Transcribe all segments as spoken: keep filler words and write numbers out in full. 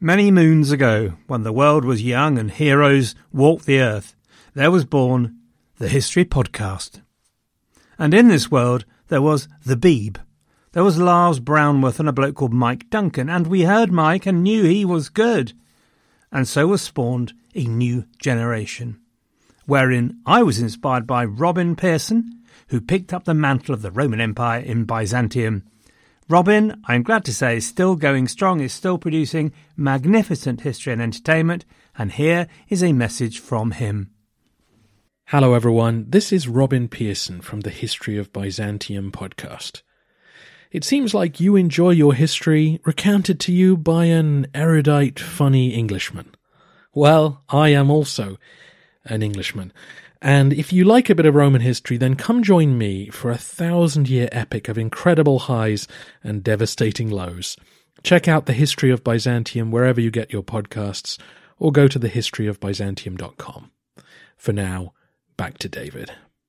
Many moons ago, when the world was young and heroes walked the earth, there was born the History Podcast. And in this world, there was the Beeb. There was Lars Brownworth and a bloke called Mike Duncan, and we heard Mike and knew he was good. And so was spawned a new generation, wherein I was inspired by Robin Pearson, who picked up the mantle of the Roman Empire in Byzantium. Robin, I'm glad to say, is still going strong, is still producing magnificent history and entertainment, and here is a message from him. Hello everyone, this is Robin Pearson from the History of Byzantium podcast. It seems like you enjoy your history recounted to you by an erudite, funny Englishman. Well, I am also an Englishman. And if you like a bit of Roman history, then come join me for a thousand-year epic of incredible highs and devastating lows. Check out the History of Byzantium wherever you get your podcasts, or go to the history of byzantium dot com. For now, back to David.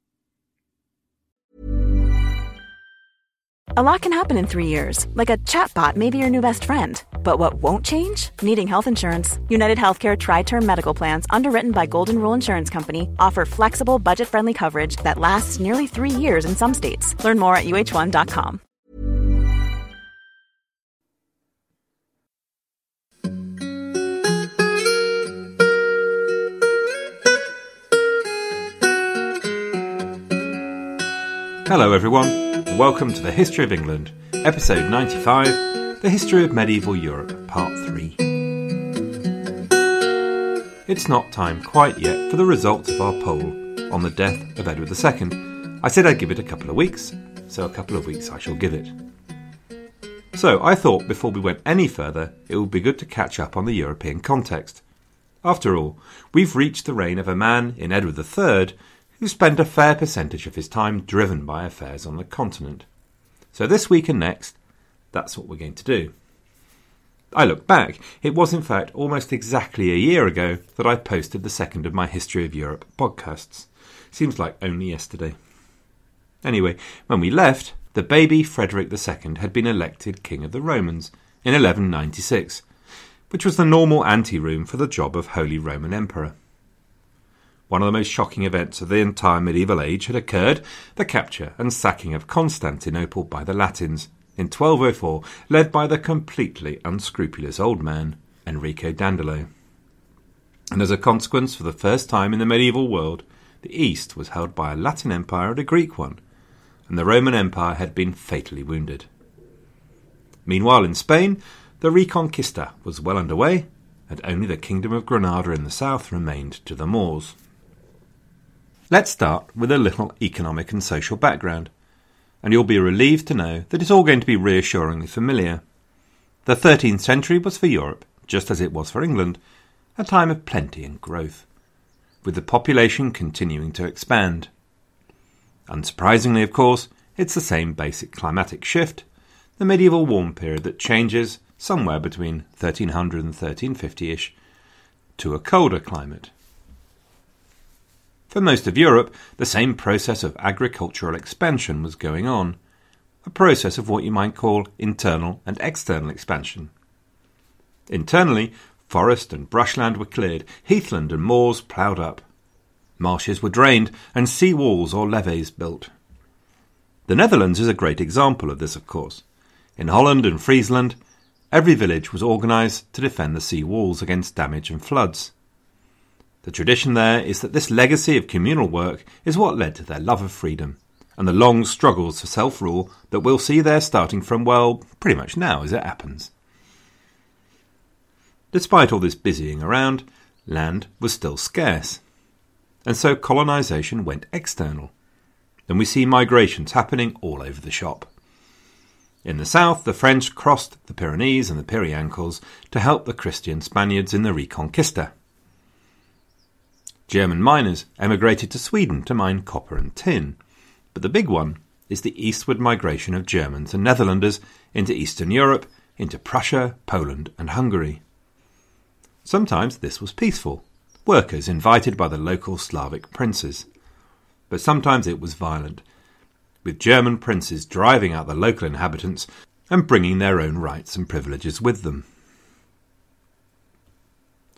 A lot can happen in three years, like a chatbot may be your new best friend. But what won't change? Needing health insurance. United Healthcare Tri-Term Medical Plans, underwritten by Golden Rule Insurance Company, offer flexible, budget-friendly coverage that lasts nearly three years in some states. Learn more at U H one dot com. Hello everyone. Welcome to the History of England, episode ninety-five, The History of Medieval Europe, part three. It's not time quite yet for the results of our poll on the death of Edward the Second. I said I'd give it a couple of weeks, so a couple of weeks I shall give it. So I thought before we went any further, it would be good to catch up on the European context. After all, we've reached the reign of a man in Edward the Third who spent a fair percentage of his time driven by affairs on the continent. So this week and next, that's what we're going to do. I look back, it was in fact almost exactly a year ago that I posted the second of my History of Europe podcasts. Seems like only yesterday. Anyway, when we left, the baby Frederick the Second had been elected King of the Romans in eleven ninety-six, which was the normal ante-room for the job of Holy Roman Emperor. One of the most shocking events of the entire medieval age had occurred, the capture and sacking of Constantinople by the Latins in twelve oh four, led by the completely unscrupulous old man, Enrico Dandolo. And as a consequence, for the first time in the medieval world, the East was held by a Latin empire and a Greek one, and the Roman Empire had been fatally wounded. Meanwhile, in Spain, the Reconquista was well underway, and only the Kingdom of Granada in the south remained to the Moors. Let's start with a little economic and social background, and you'll be relieved to know that it's all going to be reassuringly familiar. The thirteenth century was for Europe, just as it was for England, a time of plenty and growth, with the population continuing to expand. Unsurprisingly, of course, it's the same basic climatic shift, the medieval warm period that changes somewhere between thirteen hundred and thirteen fifty-ish to a colder climate. For most of Europe, the same process of agricultural expansion was going on, a process of what you might call internal and external expansion. Internally, forest and brushland were cleared, heathland and moors ploughed up. Marshes were drained and sea walls or levees built. The Netherlands is a great example of this, of course. In Holland and Friesland, every village was organised to defend the sea walls against damage and floods. The tradition there is that this legacy of communal work is what led to their love of freedom, and the long struggles for self-rule that we'll see there starting from, well, pretty much now as it happens. Despite all this busying around, land was still scarce, and so colonisation went external, and we see migrations happening all over the shop. In the south, the French crossed the Pyrenees and the Piriankles to help the Christian Spaniards in the Reconquista. German miners emigrated to Sweden to mine copper and tin, but the big one is the eastward migration of Germans and Netherlanders into Eastern Europe, into Prussia, Poland and Hungary. Sometimes this was peaceful, workers invited by the local Slavic princes, but sometimes it was violent, with German princes driving out the local inhabitants and bringing their own rights and privileges with them.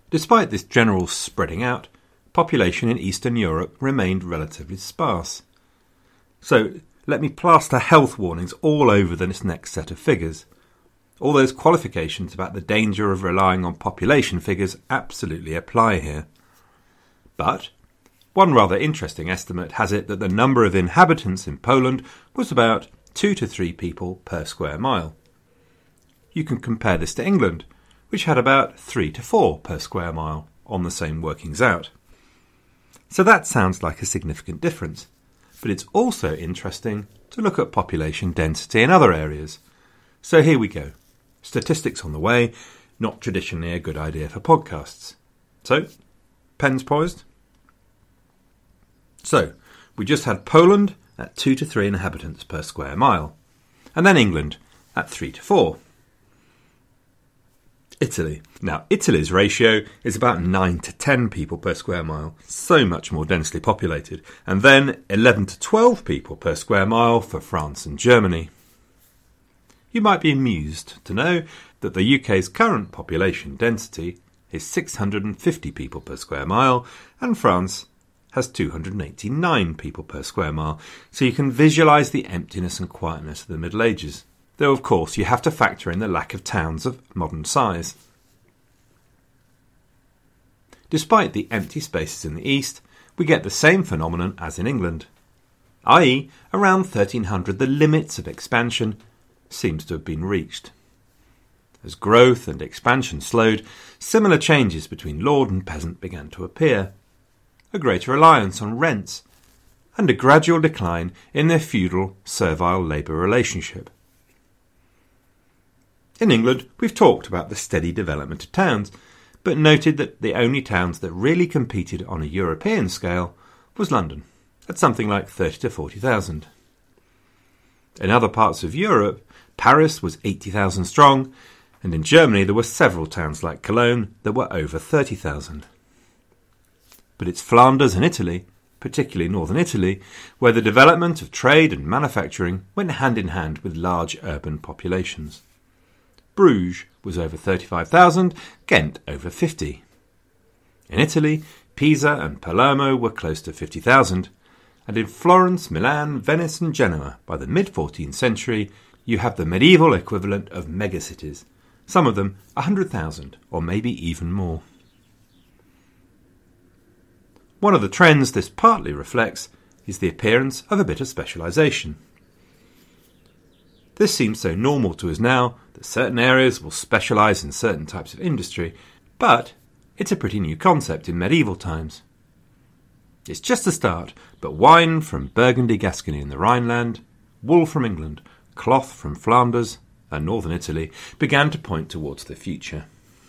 Despite this general spreading out, population in Eastern Europe remained relatively sparse. So let me plaster health warnings all over this next set of figures. All those qualifications about the danger of relying on population figures absolutely apply here. But one rather interesting estimate has it that the number of inhabitants in Poland was about two to three people per square mile. You can compare this to England, which had about three to four per square mile on the same workings out. So that sounds like a significant difference, but it's also interesting to look at population density in other areas. So here we go. Statistics on the way, not traditionally a good idea for podcasts. So, pens poised? So, we just had Poland at two to three inhabitants per square mile, and then England at three to four. Italy. Now, Italy's ratio is about nine to ten people per square mile, so much more densely populated, and then eleven to twelve people per square mile for France and Germany. You might be amused to know that the U K's current population density is six hundred fifty people per square mile, and France has two hundred eighty-nine people per square mile, so you can visualise the emptiness and quietness of the Middle Ages. Though, of course, you have to factor in the lack of towns of modern size. Despite the empty spaces in the east, we get the same phenomenon as in England, that is, around thirteen hundred the limits of expansion seems to have been reached. As growth and expansion slowed, similar changes between lord and peasant began to appear. A greater reliance on rents, and a gradual decline in their feudal servile labour relationship. In England, we've talked about the steady development of towns, but noted that the only towns that really competed on a European scale was London, at something like thirty to forty thousand. In other parts of Europe, Paris was eighty thousand strong, and in Germany there were several towns like Cologne that were over thirty thousand. But it's Flanders and Italy, particularly northern Italy, where the development of trade and manufacturing went hand in hand with large urban populations. Bruges was over thirty-five thousand, Ghent over fifty. In Italy, Pisa and Palermo were close to fifty thousand, and in Florence, Milan, Venice and Genoa, by the mid-fourteenth century, you have the medieval equivalent of megacities, some of them one hundred thousand or maybe even more. One of the trends this partly reflects is the appearance of a bit of specialisation. This seems so normal to us now that certain areas will specialise in certain types of industry, but it's a pretty new concept in medieval times. It's just the start, but wine from Burgundy, Gascony in the Rhineland, wool from England, cloth from Flanders and northern Italy began to point towards the future.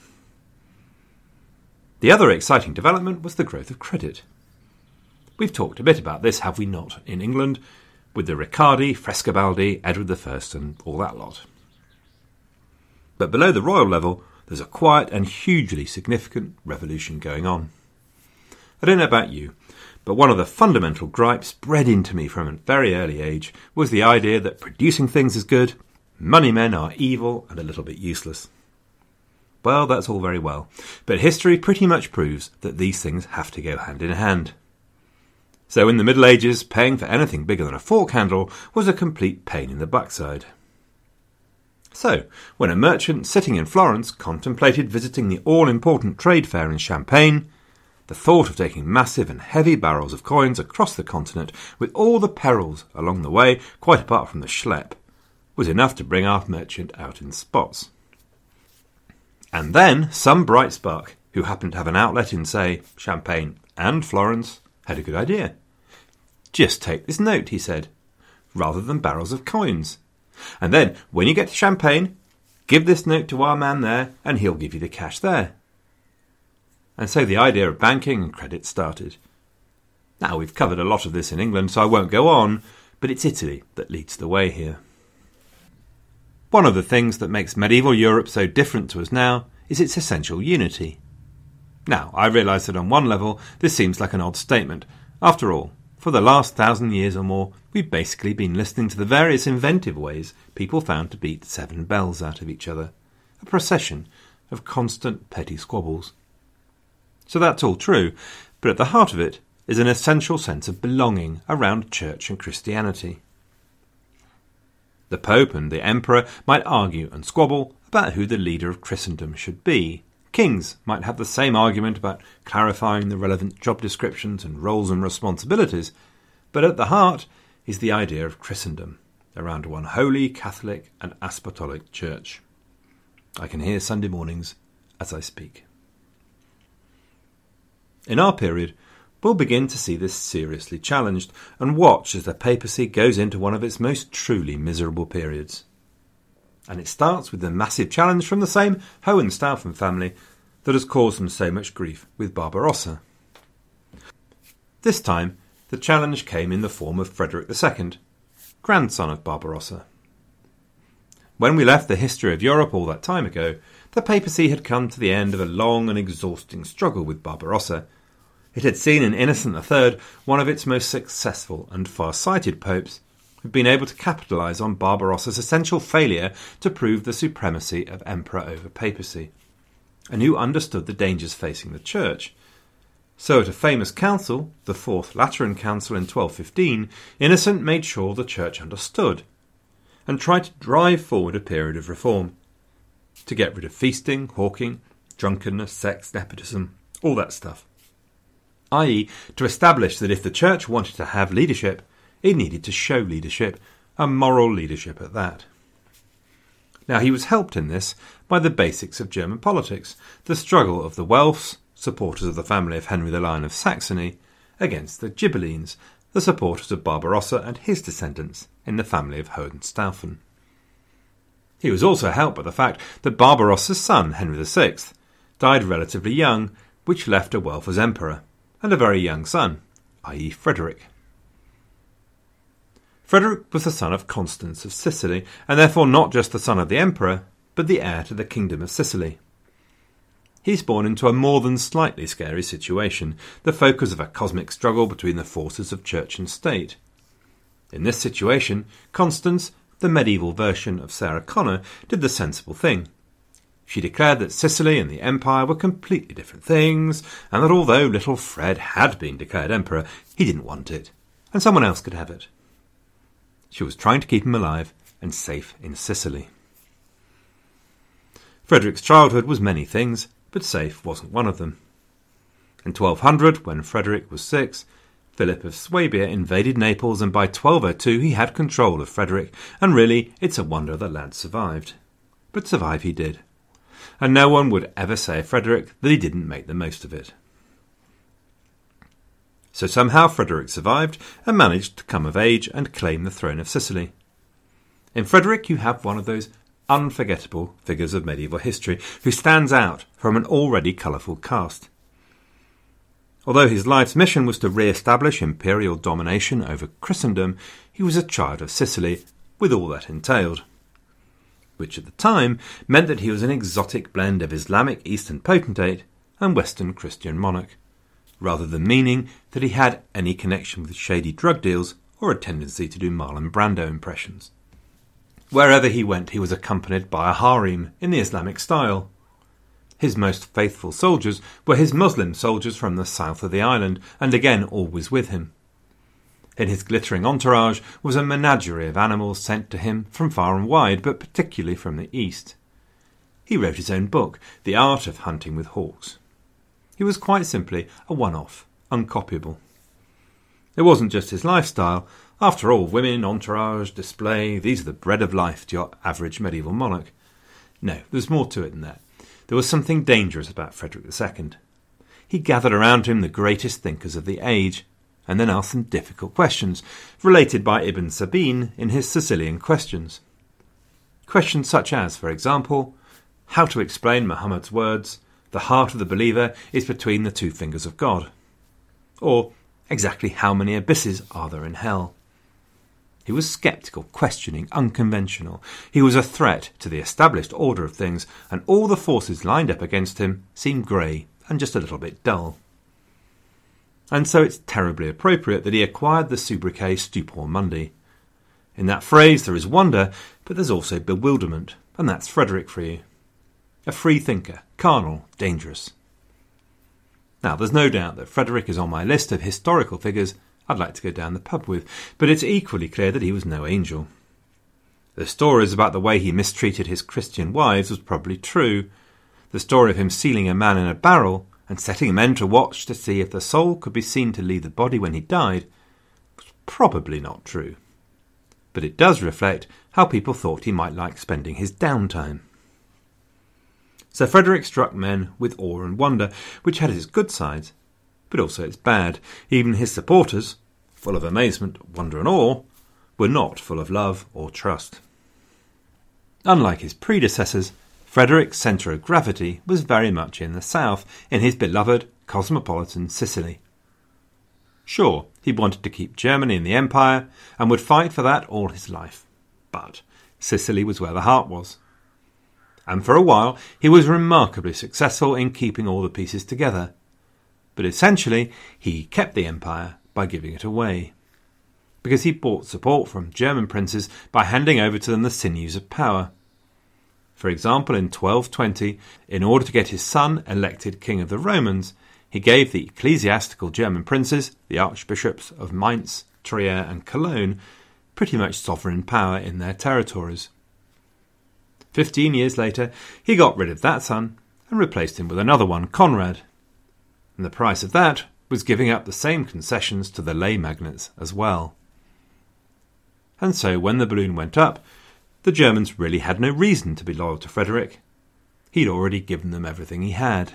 The other exciting development was the growth of credit. We've talked a bit about this, have we not, in England, with the Riccardi, Frescobaldi, Edward the First and all that lot. But below the royal level, there's a quiet and hugely significant revolution going on. I don't know about you, but one of the fundamental gripes bred into me from a very early age was the idea that producing things is good, money men are evil and a little bit useless. Well, that's all very well, but history pretty much proves that these things have to go hand in hand. So in the Middle Ages, paying for anything bigger than a fork handle was a complete pain in the backside. So, when a merchant sitting in Florence contemplated visiting the all-important trade fair in Champagne, the thought of taking massive and heavy barrels of coins across the continent with all the perils along the way, quite apart from the schlep, was enough to bring our merchant out in spots. And then some bright spark, who happened to have an outlet in, say, Champagne and Florence, had a good idea. Just take this note, he said, rather than barrels of coins. And then, when you get to Champagne, give this note to our man there, and he'll give you the cash there. And so the idea of banking and credit started. Now, we've covered a lot of this in England, so I won't go on, but it's Italy that leads the way here. One of the things that makes medieval Europe so different to us now is its essential unity. Now, I realise that on one level this seems like an odd statement. After all, for the last thousand years or more, we've basically been listening to the various inventive ways people found to beat seven bells out of each other, a procession of constant petty squabbles. So that's all true, but at the heart of it is an essential sense of belonging around church and Christianity. The Pope and the Emperor might argue and squabble about who the leader of Christendom should be. Kings might have the same argument about clarifying the relevant job descriptions and roles and responsibilities, but at the heart is the idea of Christendom, around one holy, Catholic and apostolic church. I can hear Sunday mornings as I speak. In our period, we'll begin to see this seriously challenged and watch as the papacy goes into one of its most truly miserable periods. And it starts with the massive challenge from the same Hohenstaufen family that has caused them so much grief with Barbarossa. This time, the challenge came in the form of Frederick the Second, grandson of Barbarossa. When we left the history of Europe all that time ago, the papacy had come to the end of a long and exhausting struggle with Barbarossa. It had seen in Innocent the Third one of its most successful and far-sighted popes, who'd been able to capitalise on Barbarossa's essential failure to prove the supremacy of emperor over papacy, and who understood the dangers facing the church. So at a famous council, the Fourth Lateran Council in twelve fifteen, Innocent made sure the church understood, and tried to drive forward a period of reform, to get rid of feasting, hawking, drunkenness, sex, nepotism, all that stuff. that is, to establish that if the church wanted to have leadership, it needed to show leadership, and moral leadership at that. Now he was helped in this by the basics of German politics, the struggle of the Welfs, supporters of the family of Henry the Lion of Saxony, against the Ghibellines, the supporters of Barbarossa and his descendants in the family of Hohenstaufen. He was also helped by the fact that Barbarossa's son, Henry the Sixth, died relatively young, which left a Welf as emperor, and a very young son, that is. Frederick. Frederick was the son of Constance of Sicily, and therefore not just the son of the emperor, but the heir to the kingdom of Sicily. He's born into a more than slightly scary situation, the focus of a cosmic struggle between the forces of church and state. In this situation, Constance, the medieval version of Sarah Connor, did the sensible thing. She declared that Sicily and the empire were completely different things, and that although little Fred had been declared emperor, he didn't want it, and someone else could have it. She was trying to keep him alive and safe in Sicily. Frederick's childhood was many things, but safe wasn't one of them. In twelve hundred, when Frederick was six, Philip of Swabia invaded Naples, and by twelve oh two he had control of Frederick, and really it's a wonder the lad survived. But survive he did, and no one would ever say of Frederick that he didn't make the most of it. So somehow Frederick survived and managed to come of age and claim the throne of Sicily. In Frederick you have one of those unforgettable figures of medieval history who stands out from an already colourful cast. Although his life's mission was to re-establish imperial domination over Christendom, he was a child of Sicily, with all that entailed, which at the time meant that he was an exotic blend of Islamic Eastern potentate and Western Christian monarch, rather than meaning that he had any connection with shady drug deals or a tendency to do Marlon Brando impressions. Wherever he went, he was accompanied by a harem in the Islamic style. His most faithful soldiers were his Muslim soldiers from the south of the island, and again always with him. In his glittering entourage was a menagerie of animals sent to him from far and wide, but particularly from the east. He wrote his own book, The Art of Hunting with Hawks. He was quite simply a one-off, uncopyable. It wasn't just his lifestyle. After all, women, entourage, display, these are the bread of life to your average medieval monarch. No, there's more to it than that. There was something dangerous about Frederick the Second. He gathered around him the greatest thinkers of the age, and then asked them difficult questions, related by Ibn Sabine in his Sicilian Questions. Questions such as, for example, how to explain Muhammad's words, "The heart of the believer is between the two fingers of God," or exactly how many abysses are there in hell. He was sceptical, questioning, unconventional. He was a threat to the established order of things, and all the forces lined up against him seemed grey and just a little bit dull. And so it's terribly appropriate that he acquired the sobriquet Stupor Mundi. In that phrase there is wonder, but there's also bewilderment, and that's Frederick for you. A free thinker, carnal, dangerous. Now, there's no doubt that Frederick is on my list of historical figures I'd like to go down the pub with, but it's equally clear that he was no angel. The stories about the way he mistreated his Christian wives was probably true. The story of him sealing a man in a barrel and setting men to watch to see if the soul could be seen to leave the body when he died was probably not true. But it does reflect how people thought he might like spending his downtime. Sir Frederick struck men with awe and wonder, which had its good sides, but also its bad. Even his supporters, full of amazement, wonder and awe, were not full of love or trust. Unlike his predecessors, Frederick's centre of gravity was very much in the south, in his beloved cosmopolitan Sicily. Sure, he wanted to keep Germany in the empire, and would fight for that all his life. But Sicily was where the heart was. And for a while he was remarkably successful in keeping all the pieces together. But essentially he kept the empire by giving it away, because he bought support from German princes by handing over to them the sinews of power. For example, in twelve twenty, in order to get his son elected king of the Romans, he gave the ecclesiastical German princes, the archbishops of Mainz, Trier and Cologne, pretty much sovereign power in their territories. Fifteen years later, he got rid of that son and replaced him with another one, Conrad. And the price of that was giving up the same concessions to the lay magnates as well. And so when the balloon went up, the Germans really had no reason to be loyal to Frederick. He'd already given them everything he had.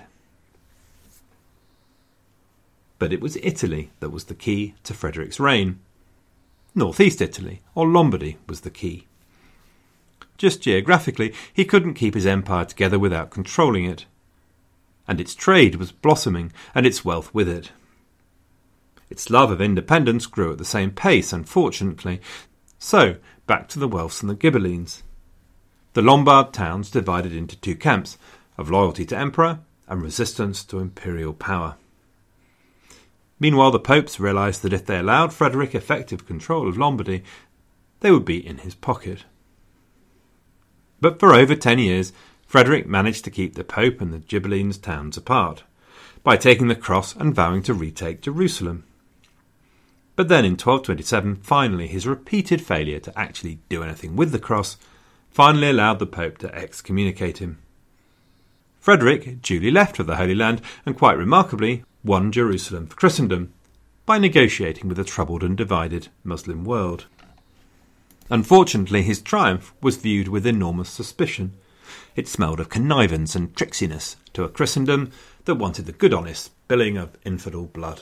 But it was Italy that was the key to Frederick's reign. Northeast Italy, or Lombardy, was the key. Just geographically, he couldn't keep his empire together without controlling it. And its trade was blossoming, and its wealth with it. Its love of independence grew at the same pace, unfortunately. So, back to the Welfs and the Ghibellines. The Lombard towns divided into two camps, of loyalty to emperor and resistance to imperial power. Meanwhile, the popes realised that if they allowed Frederick effective control of Lombardy, they would be in his pocket. But for over ten years, Frederick managed to keep the Pope and the Ghibellines towns apart, by taking the cross and vowing to retake Jerusalem. But then in twelve twenty-seven, finally his repeated failure to actually do anything with the cross finally allowed the Pope to excommunicate him. Frederick duly left for the Holy Land and, quite remarkably, won Jerusalem for Christendom by negotiating with a troubled and divided Muslim world. Unfortunately, his triumph was viewed with enormous suspicion. It smelled of connivance and tricksiness to a Christendom that wanted the good honest spilling of infidel blood.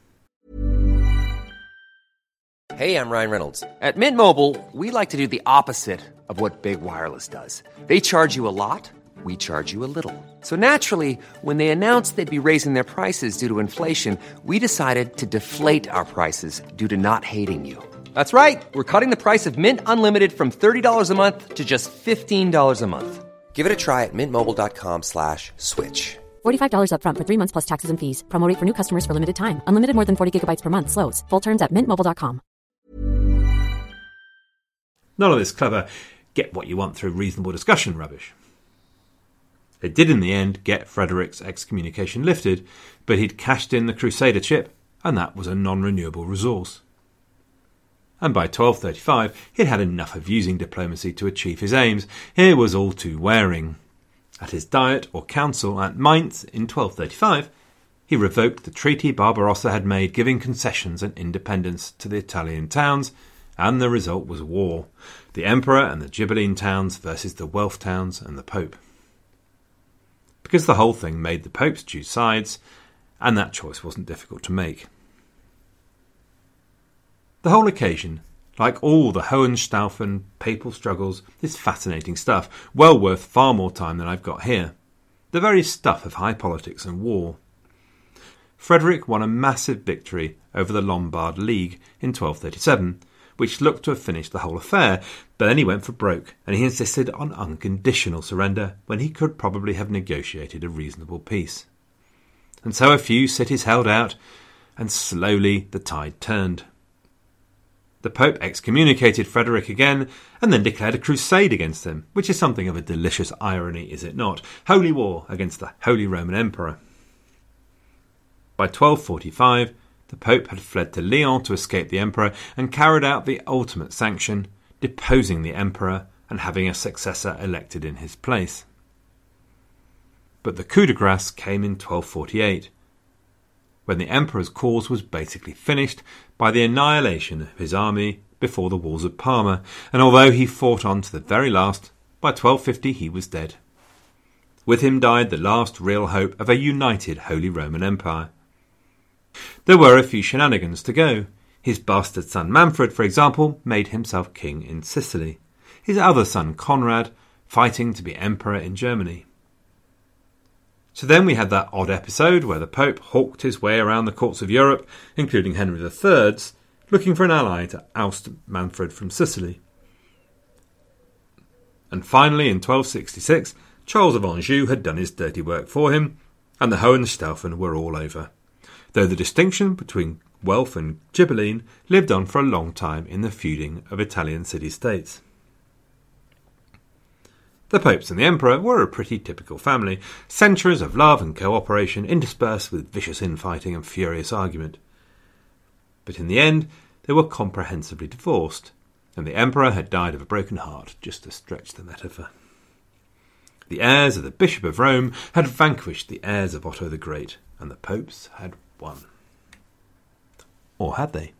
Hey, I'm Ryan Reynolds. At Mint Mobile, we like to do the opposite of what Big Wireless does. They charge you a lot, we charge you a little. So naturally, when they announced they'd be raising their prices due to inflation, we decided to deflate our prices due to not hating you. That's right. We're cutting the price of Mint Unlimited from thirty dollars a month to just fifteen dollars a month. Give it a try at mintmobile.com slash switch. forty-five dollars up front for three months plus taxes and fees. Promo rate for new customers for limited time. Unlimited more than forty gigabytes per month. Slows full terms at mint mobile dot com. None of this clever get what you want through reasonable discussion rubbish. It did in the end get Frederick's excommunication lifted, but he'd cashed in the Crusader chip, and that was a non-renewable resource. And by twelve thirty-five he'd had enough of using diplomacy to achieve his aims. Here was all too wearing. At his diet or council at Mainz in twelve thirty-five, he revoked the treaty Barbarossa had made giving concessions and independence to the Italian towns, and the result was war. The emperor and the Ghibelline towns versus the Welf towns and the Pope. Because the whole thing made the popes choose sides, and that choice wasn't difficult to make. The whole occasion, like all the Hohenstaufen papal struggles, is fascinating stuff, well worth far more time than I've got here. The very stuff of high politics and war. Frederick won a massive victory over the Lombard League in twelve thirty-seven, which looked to have finished the whole affair, but then he went for broke, and he insisted on unconditional surrender when he could probably have negotiated a reasonable peace. And so a few cities held out, and slowly the tide turned. The Pope excommunicated Frederick again, and then declared a crusade against him, which is something of a delicious irony, is it not? Holy war against the Holy Roman Emperor. By twelve forty-five, the Pope had fled to Lyon to escape the Emperor and carried out the ultimate sanction, deposing the Emperor and having a successor elected in his place. But the coup de grace came in twelve forty-eight, when the Emperor's cause was basically finished by the annihilation of his army before the walls of Parma, and although he fought on to the very last, by twelve fifty he was dead. With him died the last real hope of a united Holy Roman Empire. There were a few shenanigans to go. His bastard son Manfred, for example, made himself king in Sicily. His other son Conrad, fighting to be emperor in Germany. So then we had that odd episode where the Pope hawked his way around the courts of Europe, including Henry the Third's, looking for an ally to oust Manfred from Sicily. And finally, in twelve sixty-six, Charles of Anjou had done his dirty work for him, and the Hohenstaufen were all over, though the distinction between Guelph and Ghibelline lived on for a long time in the feuding of Italian city-states. The popes and the emperor were a pretty typical family, centuries of love and cooperation interspersed with vicious infighting and furious argument. But in the end, they were comprehensively divorced, and the emperor had died of a broken heart, just to stretch the metaphor. The heirs of the Bishop of Rome had vanquished the heirs of Otto the Great, and the popes had won. Or had they?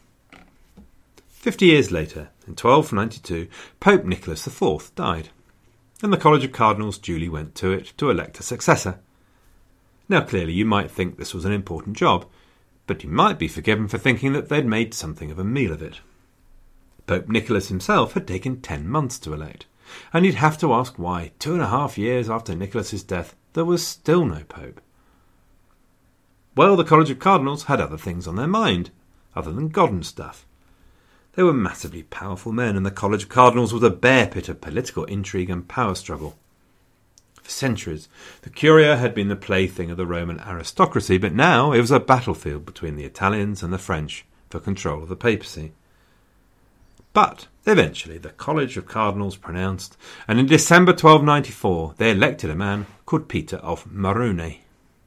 Fifty years later, in twelve ninety-two, Pope Nicholas the Fourth died, and the College of Cardinals duly went to it to elect a successor. Now clearly you might think this was an important job, but you might be forgiven for thinking that they'd made something of a meal of it. Pope Nicholas himself had taken ten months to elect, and you'd have to ask why, two and a half years after Nicholas's death, there was still no pope. Well, the College of Cardinals had other things on their mind, other than God and stuff. They were massively powerful men, and the College of Cardinals was a bear pit of political intrigue and power struggle. For centuries, the Curia had been the plaything of the Roman aristocracy, but now it was a battlefield between the Italians and the French for control of the papacy. But eventually the College of Cardinals pronounced, and in December twelve ninety-four they elected a man called Peter of Morone.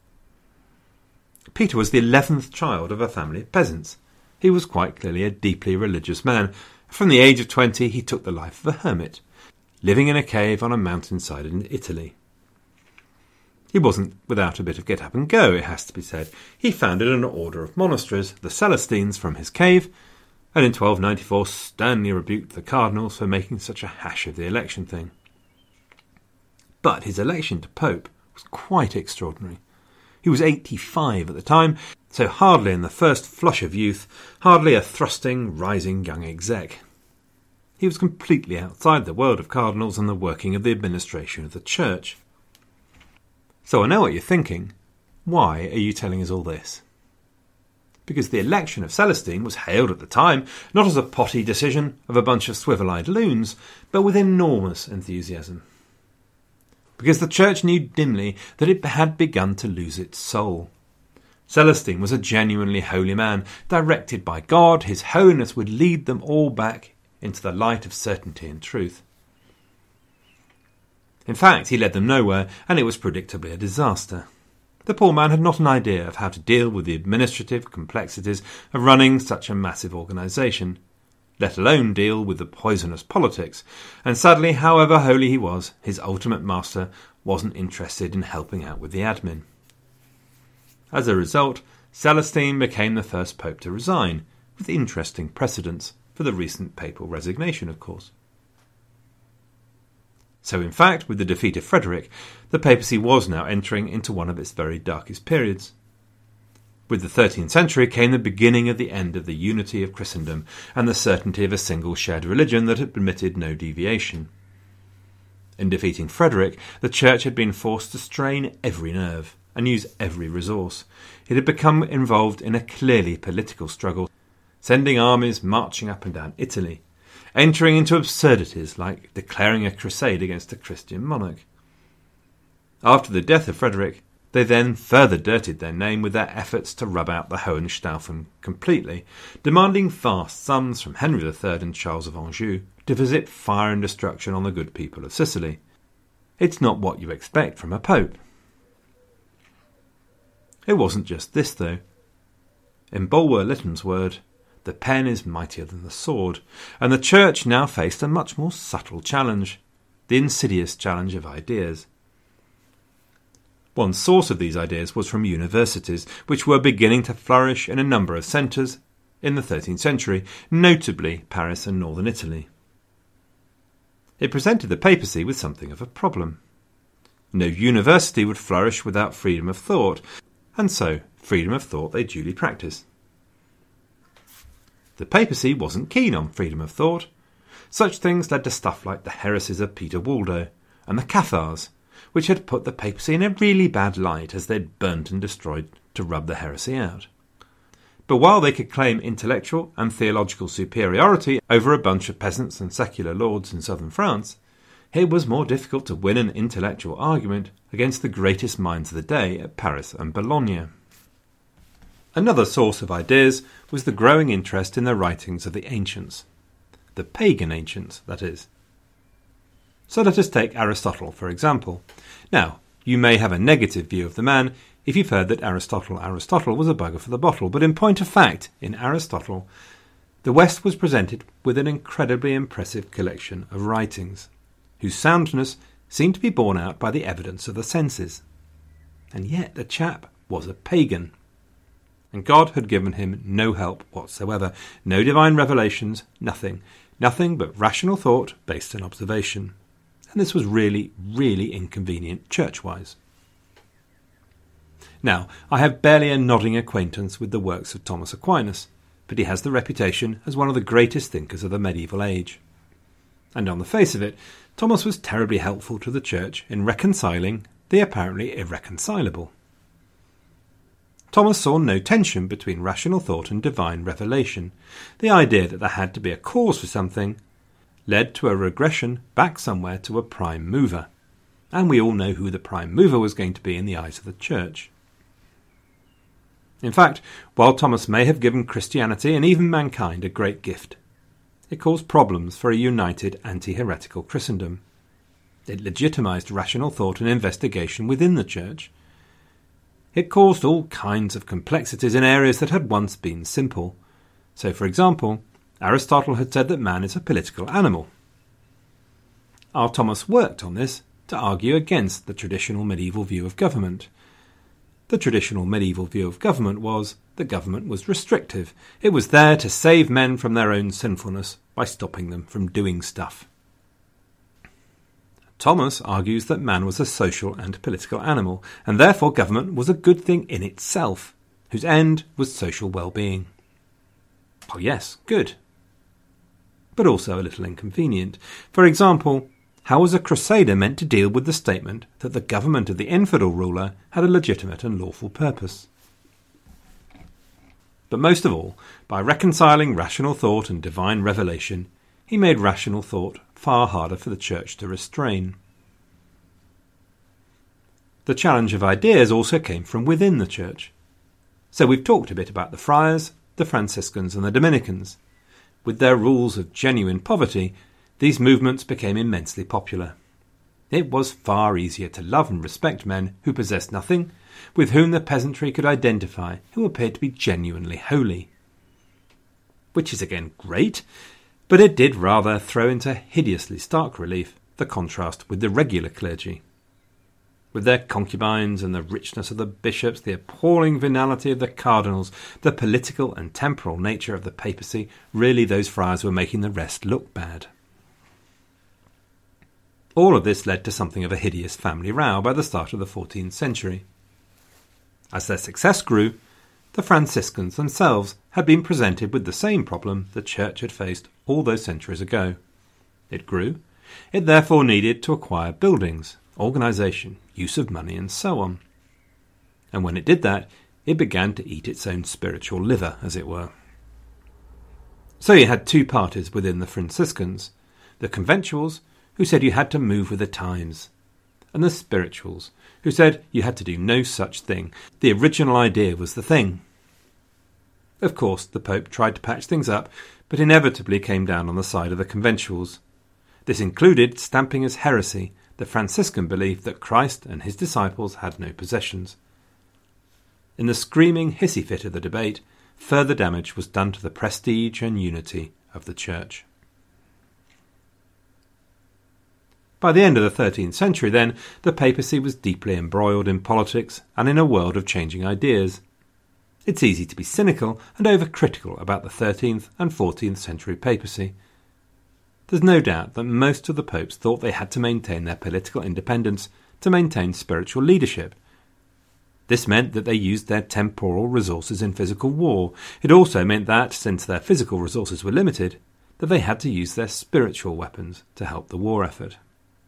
Peter was the eleventh child of a family of peasants. He was quite clearly a deeply religious man. From the age of twenty he took the life of a hermit, living in a cave on a mountainside in Italy. He wasn't without a bit of get up and go, it has to be said. He founded an order of monasteries, the Celestines, from his cave, and in twelve ninety-four sternly rebuked the cardinals for making such a hash of the election thing. But his election to pope was quite extraordinary. He was eighty-five at the time, so hardly in the first flush of youth, hardly a thrusting, rising young exec. He was completely outside the world of cardinals and the working of the administration of the church. So I know what you're thinking. Why are you telling us all this? Because the election of Celestine was hailed at the time not as a potty decision of a bunch of swivel-eyed loons, but with enormous enthusiasm. Because the church knew dimly that it had begun to lose its soul. Celestine was a genuinely holy man. Directed by God, his holiness would lead them all back into the light of certainty and truth. In fact, he led them nowhere, and it was predictably a disaster. The poor man had not an idea of how to deal with the administrative complexities of running such a massive organisation, let alone deal with the poisonous politics, and sadly, however holy he was, his ultimate master wasn't interested in helping out with the admin. As a result, Celestine became the first pope to resign, with interesting precedents for the recent papal resignation, of course. So in fact, with the defeat of Frederick, the papacy was now entering into one of its very darkest periods. With the thirteenth century came the beginning of the end of the unity of Christendom and the certainty of a single shared religion that had permitted no deviation. In defeating Frederick, the church had been forced to strain every nerve and use every resource. It had become involved in a clearly political struggle, sending armies marching up and down Italy, entering into absurdities like declaring a crusade against a Christian monarch. After the death of Frederick, they then further dirtied their name with their efforts to rub out the Hohenstaufen completely, demanding vast sums from Henry the Third and Charles of Anjou to visit fire and destruction on the good people of Sicily. It's not what you expect from a pope. It wasn't just this, though. In Bulwer Lytton's word, the pen is mightier than the sword, and the Church now faced a much more subtle challenge, the insidious challenge of ideas. One source of these ideas was from universities, which were beginning to flourish in a number of centres in the thirteenth century, notably Paris and northern Italy. It presented the papacy with something of a problem. No university would flourish without freedom of thought, and so freedom of thought they duly practised. The papacy wasn't keen on freedom of thought. Such things led to stuff like the heresies of Peter Waldo and the Cathars, which had put the papacy in a really bad light as they'd burnt and destroyed to rub the heresy out. But while they could claim intellectual and theological superiority over a bunch of peasants and secular lords in southern France, it was more difficult to win an intellectual argument against the greatest minds of the day at Paris and Bologna. Another source of ideas was the growing interest in the writings of the ancients. The pagan ancients, that is. So let us take Aristotle, for example. Now, you may have a negative view of the man if you've heard that Aristotle Aristotle was a bugger for the bottle, but in point of fact, in Aristotle, the West was presented with an incredibly impressive collection of writings, whose soundness seemed to be borne out by the evidence of the senses. And yet the chap was a pagan. And God had given him no help whatsoever, no divine revelations, nothing, nothing but rational thought based on observation. And this was really, really inconvenient church-wise. Now, I have barely a nodding acquaintance with the works of Thomas Aquinas, but he has the reputation as one of the greatest thinkers of the medieval age. And on the face of it, Thomas was terribly helpful to the Church in reconciling the apparently irreconcilable. Thomas saw no tension between rational thought and divine revelation. The idea that there had to be a cause for something led to a regression back somewhere to a prime mover. And we all know who the prime mover was going to be in the eyes of the Church. In fact, while Thomas may have given Christianity and even mankind a great gift, it caused problems for a united anti-heretical Christendom. It legitimised rational thought and investigation within the Church. It caused all kinds of complexities in areas that had once been simple. So, for example, Aristotle had said that man is a political animal. Our Thomas worked on this to argue against the traditional medieval view of government. The traditional medieval view of government was that government was restrictive. It was there to save men from their own sinfulness by stopping them from doing stuff. Thomas argues that man was a social and political animal, and therefore government was a good thing in itself, whose end was social well-being. Oh yes, good. But also a little inconvenient. For example, how was a crusader meant to deal with the statement that the government of the infidel ruler had a legitimate and lawful purpose? But most of all, by reconciling rational thought and divine revelation, he made rational thought far harder for the Church to restrain. The challenge of ideas also came from within the Church. So we've talked a bit about the friars, the Franciscans and the Dominicans. With their rules of genuine poverty, these movements became immensely popular. It was far easier to love and respect men who possessed nothing, with whom the peasantry could identify, who appeared to be genuinely holy. Which is again great, but it did rather throw into hideously stark relief the contrast with the regular clergy. With their concubines and the richness of the bishops, the appalling venality of the cardinals, the political and temporal nature of the papacy, really those friars were making the rest look bad. All of this led to something of a hideous family row by the start of the fourteenth century. As their success grew, the Franciscans themselves had been presented with the same problem the Church had faced all those centuries ago. It grew. It therefore needed to acquire buildings, organisation, use of money, and so on. And when it did that, it began to eat its own spiritual liver, as it were. So you had two parties within the Franciscans, the conventuals, who said you had to move with the times, and the spirituals, who said you had to do no such thing. The original idea was the thing. Of course, the Pope tried to patch things up, but inevitably came down on the side of the conventuals. This included stamping as heresy the Franciscan belief that Christ and his disciples had no possessions. in the screaming hissy fit of the debate, further damage was done to the prestige and unity of the Church. By the end of the thirteenth century, then, the papacy was deeply embroiled in politics and in a world of changing ideas. It's easy to be cynical and overcritical about the thirteenth and fourteenth century papacy. There's no doubt that most of the popes thought they had to maintain their political independence to maintain spiritual leadership. This meant that they used their temporal resources in physical war. It also meant that, since their physical resources were limited, that they had to use their spiritual weapons to help the war effort.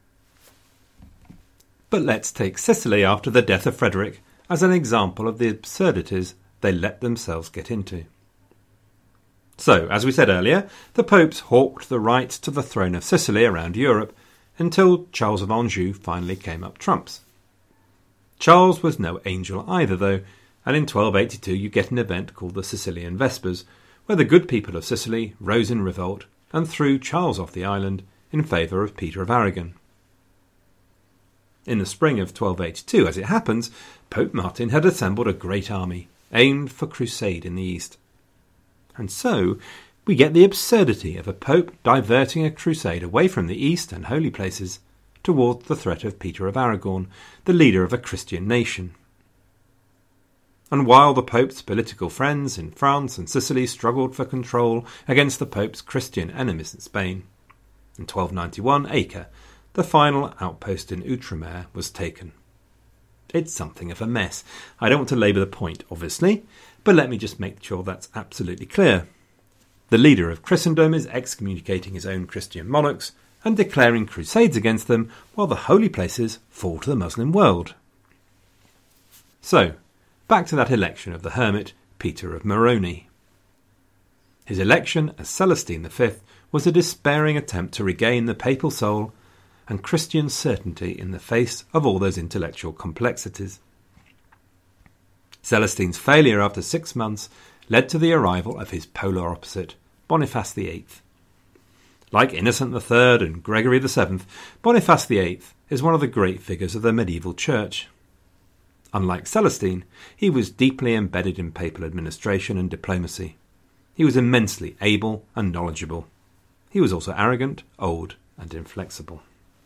But let's take Sicily after the death of Frederick as an example of the absurdities they let themselves get into. So, as we said earlier, the popes hawked the right to the throne of Sicily around Europe until Charles of Anjou finally came up trumps. Charles was no angel either, though, and in twelve eighty-two you get an event called the Sicilian Vespers, where the good people of Sicily rose in revolt and threw Charles off the island in favour of Peter of Aragon. In the spring of twelve eighty-two, as it happens, Pope Martin had assembled a great army, aimed for crusade in the east. And so we get the absurdity of a pope diverting a crusade away from the east and holy places towards the threat of Peter of Aragon, the leader of a Christian nation. And while the pope's political friends in France and Sicily struggled for control against the pope's Christian enemies in Spain, in twelve ninety-one Acre, the final outpost in Outremer, was taken. It's something of a mess. I don't want to labour the point, obviously, but let me just make sure that's absolutely clear. The leader of Christendom is excommunicating his own Christian monarchs and declaring crusades against them, while the holy places fall to the Muslim world. So, back to that election of the hermit Peter of Moroni. His election as Celestine the Fifth was a despairing attempt to regain the papal soul and Christian certainty in the face of all those intellectual complexities. Celestine's failure after six months led to the arrival of his polar opposite, Boniface the Eighth. Like Innocent the Third and Gregory the Seventh, Boniface the Eighth is one of the great figures of the medieval church. Unlike Celestine, he was deeply embedded in papal administration and diplomacy. He was immensely able and knowledgeable. He was also arrogant, old, and inflexible.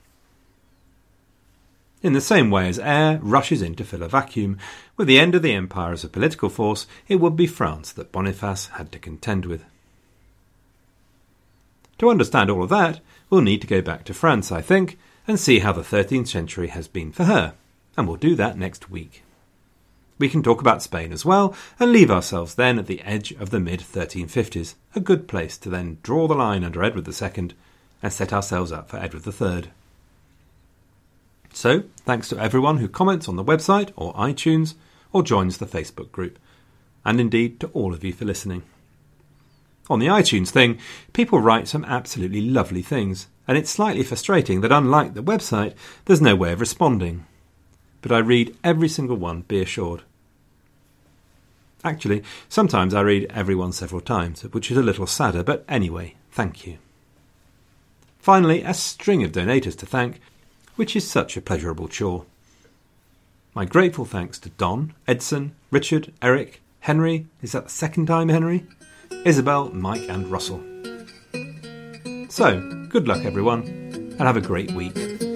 In the same way as air rushes in to fill a vacuum, with the end of the empire as a political force, it would be France that Boniface had to contend with. To understand all of that, we'll need to go back to France, I think, and see how the thirteenth century has been for her, and we'll do that next week. We can talk about Spain as well, and leave ourselves then at the edge of the mid thirteen fifties, a good place to then draw the line under Edward the Second and set ourselves up for Edward the Third. So, thanks to everyone who comments on the website or iTunes or joins the Facebook group, and indeed to all of you for listening. On the iTunes thing, people write some absolutely lovely things, and it's slightly frustrating that unlike the website, there's no way of responding. But I read every single one, be assured. Actually, sometimes I read every one several times, which is a little sadder, but anyway, thank you. Finally, a string of donators to thank, which is such a pleasurable chore. My grateful thanks to Don, Edson, Richard, Eric, Henry, is that the second time Henry? Isabel, Mike and Russell. So, good luck everyone, and have a great week.